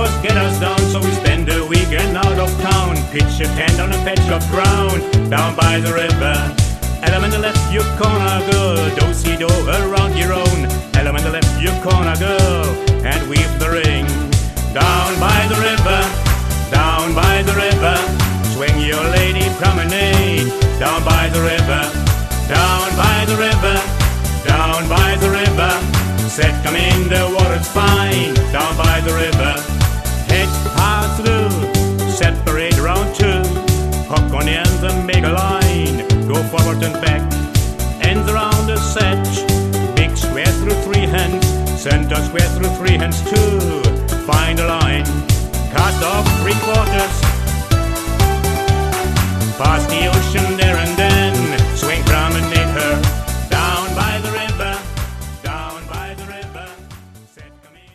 hours get us down, so we spend the weekend out of town. Pitch a tent on a patch of ground down by the river. Element the left, you corner girl, do-si-do around your own. Element the left, you corner girl, and weave the ring. Down by the river, down by the river, swing your lady promenade. Down by the river, down by the river, down by the river. Said come in, the water's fine. Down by the river, head pass through, separate round two. Hook on the ends and make a line. Go forward and back, ends around the sedge. Big square through three hands, center square through three hands too. Find a line, cast off three quarters. Pass the